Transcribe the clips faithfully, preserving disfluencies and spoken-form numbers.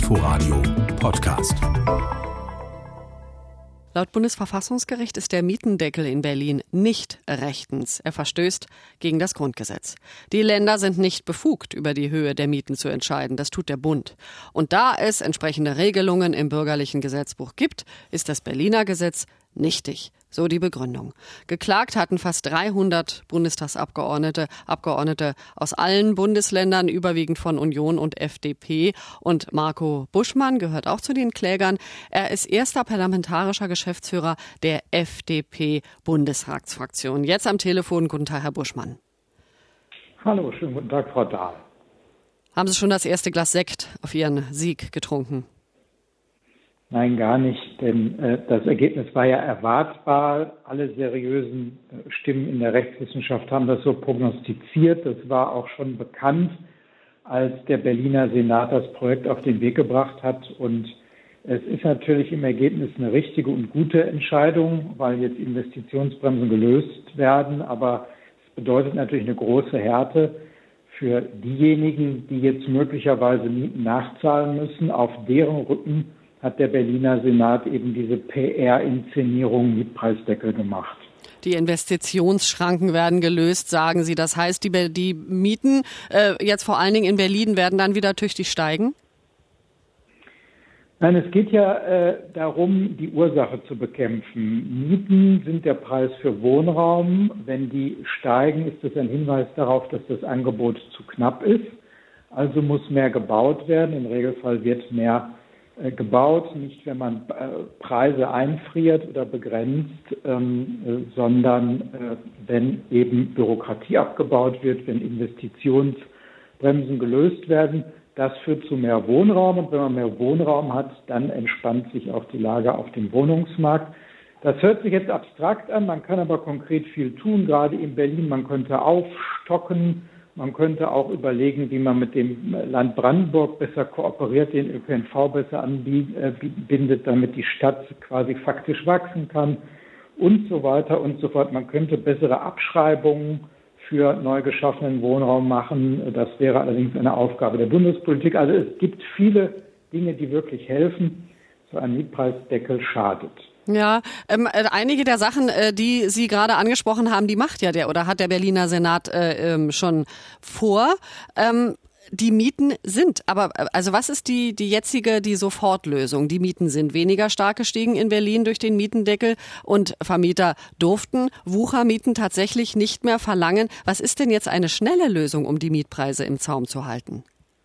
Inforadio Podcast. Laut Bundesverfassungsgericht ist der Mietendeckel in Berlin nicht rechtens. Er verstößt gegen das Grundgesetz. Die Länder sind nicht befugt, über die Höhe der Mieten zu entscheiden. Das tut der Bund. Und da es entsprechende Regelungen im bürgerlichen Gesetzbuch gibt, ist das Berliner Gesetz nichtig. So die Begründung. Geklagt hatten fast dreihundert Bundestagsabgeordnete, Abgeordnete aus allen Bundesländern, überwiegend von Union und F D P. Und Marco Buschmann gehört auch zu den Klägern. Er ist erster parlamentarischer Geschäftsführer der F D P-Bundesratsfraktion. Jetzt am Telefon. Guten Tag, Herr Buschmann. Hallo, schönen guten Tag, Frau Dahl. Haben Sie schon das erste Glas Sekt auf Ihren Sieg getrunken? Nein, gar nicht, denn äh, das Ergebnis war ja erwartbar. Alle seriösen äh, Stimmen in der Rechtswissenschaft haben das so prognostiziert. Das war auch schon bekannt, als der Berliner Senat das Projekt auf den Weg gebracht hat. Und es ist natürlich im Ergebnis eine richtige und gute Entscheidung, weil jetzt Investitionsbremsen gelöst werden. Aber es bedeutet natürlich eine große Härte für diejenigen, die jetzt möglicherweise Mieten nachzahlen müssen. Auf deren Rücken hat der Berliner Senat eben diese P R-Inszenierung Mietpreisdeckel gemacht. Die Investitionsschranken werden gelöst, sagen Sie. Das heißt, die, die Mieten äh, jetzt vor allen Dingen in Berlin werden dann wieder tüchtig steigen? Nein, es geht ja äh, darum, die Ursache zu bekämpfen. Mieten sind der Preis für Wohnraum. Wenn die steigen, ist das ein Hinweis darauf, dass das Angebot zu knapp ist. Also muss mehr gebaut werden. Im Regelfall wird mehr gebaut, nicht wenn man äh, Preise einfriert oder begrenzt, ähm, äh, sondern äh, wenn eben Bürokratie abgebaut wird, wenn Investitionsbremsen gelöst werden. Das führt zu mehr Wohnraum, und wenn man mehr Wohnraum hat, dann entspannt sich auch die Lage auf dem Wohnungsmarkt. Das hört sich jetzt abstrakt an, man kann aber konkret viel tun, gerade in Berlin. Man könnte aufstocken. Man könnte auch überlegen, wie man mit dem Land Brandenburg besser kooperiert, den Ö P N V besser anbindet, damit die Stadt quasi faktisch wachsen kann und so weiter und so fort. Man könnte bessere Abschreibungen für neu geschaffenen Wohnraum machen. Das wäre allerdings eine Aufgabe der Bundespolitik. Also es gibt viele Dinge, die wirklich helfen. So ein Mietpreisdeckel schadet. Ja, ähm, einige der Sachen, äh, die Sie gerade angesprochen haben, die macht ja der oder hat der Berliner Senat äh, ähm, schon vor. Ähm, die Mieten sind, aber also was ist die die jetzige die Sofortlösung? Die Mieten sind weniger stark gestiegen in Berlin durch den Mietendeckel und Vermieter durften Wuchermieten tatsächlich nicht mehr verlangen. Was ist denn jetzt eine schnelle Lösung, um die Mietpreise im Zaum zu halten?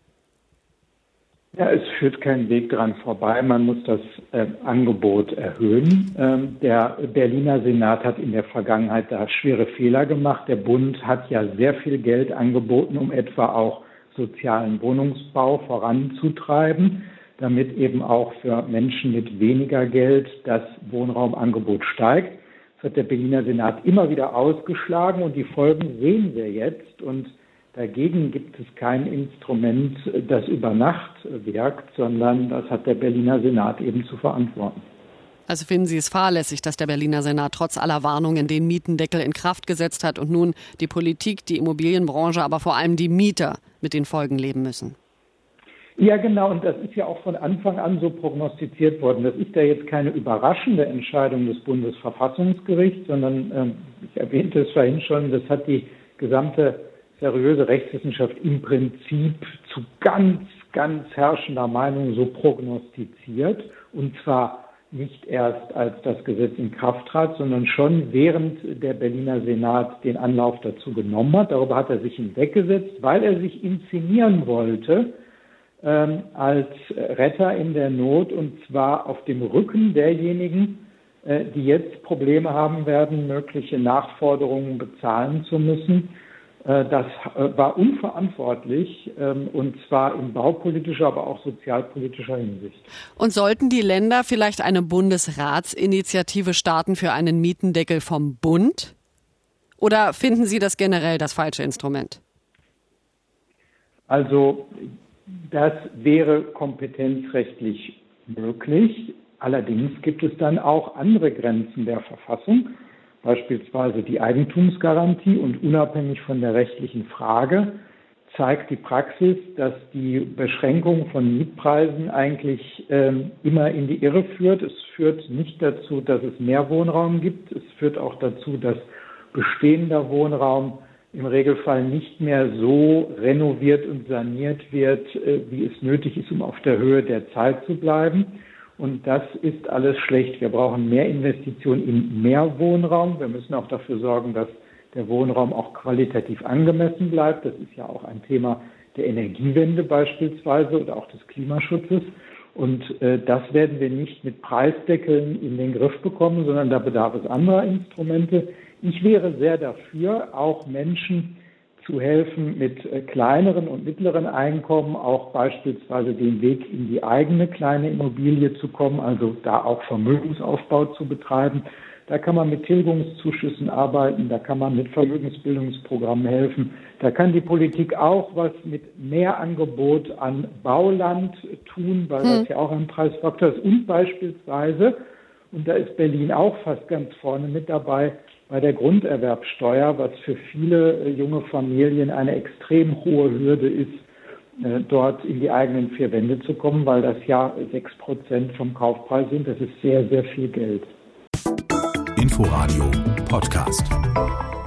Ja, es führt kein Weg dran vorbei. Man muss das äh, Angebot erhöhen. Ähm, der Berliner Senat hat in der Vergangenheit da schwere Fehler gemacht. Der Bund hat ja sehr viel Geld angeboten, um etwa auch sozialen Wohnungsbau voranzutreiben, damit eben auch für Menschen mit weniger Geld das Wohnraumangebot steigt. Das hat der Berliner Senat immer wieder ausgeschlagen, und die Folgen sehen wir jetzt. Und dagegen gibt es kein Instrument, das über Nacht wirkt, sondern das hat der Berliner Senat eben zu verantworten. Also finden Sie es fahrlässig, dass der Berliner Senat trotz aller Warnungen den Mietendeckel in Kraft gesetzt hat und nun die Politik, die Immobilienbranche, aber vor allem die Mieter mit den Folgen leben müssen? Ja, genau. Und das ist ja auch von Anfang an so prognostiziert worden. Das ist ja jetzt keine überraschende Entscheidung des Bundesverfassungsgerichts, sondern, ähm, ich erwähnte es vorhin schon, das hat die gesamte seriöse Rechtswissenschaft im Prinzip zu ganz, ganz herrschender Meinung so prognostiziert. Und zwar nicht erst, als das Gesetz in Kraft trat, sondern schon während der Berliner Senat den Anlauf dazu genommen hat. Darüber hat er sich hinweggesetzt, weil er sich inszenieren wollte ähm, als Retter in der Not, und zwar auf dem Rücken derjenigen, äh, die jetzt Probleme haben werden, mögliche Nachforderungen bezahlen zu müssen. Das war unverantwortlich, und zwar in baupolitischer, aber auch sozialpolitischer Hinsicht. Und sollten die Länder vielleicht eine Bundesratsinitiative starten für einen Mietendeckel vom Bund? Oder finden Sie das generell das falsche Instrument? Also das wäre kompetenzrechtlich möglich. Allerdings gibt es dann auch andere Grenzen der Verfassung. Beispielsweise die Eigentumsgarantie, und unabhängig von der rechtlichen Frage zeigt die Praxis, dass die Beschränkung von Mietpreisen eigentlich ähm, immer in die Irre führt. Es führt nicht dazu, dass es mehr Wohnraum gibt. Es führt auch dazu, dass bestehender Wohnraum im Regelfall nicht mehr so renoviert und saniert wird, äh, wie es nötig ist, um auf der Höhe der Zeit zu bleiben. Und das ist alles schlecht. Wir brauchen mehr Investitionen in mehr Wohnraum. Wir müssen auch dafür sorgen, dass der Wohnraum auch qualitativ angemessen bleibt. Das ist ja auch ein Thema der Energiewende beispielsweise oder auch des Klimaschutzes. Und äh, das werden wir nicht mit Preisdeckeln in den Griff bekommen, sondern da bedarf es anderer Instrumente. Ich wäre sehr dafür, auch Menschen zu helfen, mit äh, kleineren und mittleren Einkommen auch beispielsweise den Weg in die eigene kleine Immobilie zu kommen, also da auch Vermögensaufbau zu betreiben. Da kann man mit Tilgungszuschüssen arbeiten, da kann man mit Vermögensbildungsprogrammen helfen. Da kann die Politik auch was mit mehr Angebot an Bauland tun, weil hm. das ja auch ein Preisfaktor ist. Und beispielsweise, und da ist Berlin auch fast ganz vorne mit dabei, bei der Grunderwerbsteuer, was für viele junge Familien eine extrem hohe Hürde ist, dort in die eigenen vier Wände zu kommen, weil das ja sechs Prozent vom Kaufpreis sind. Das ist sehr, sehr viel Geld. Inforadio Podcast.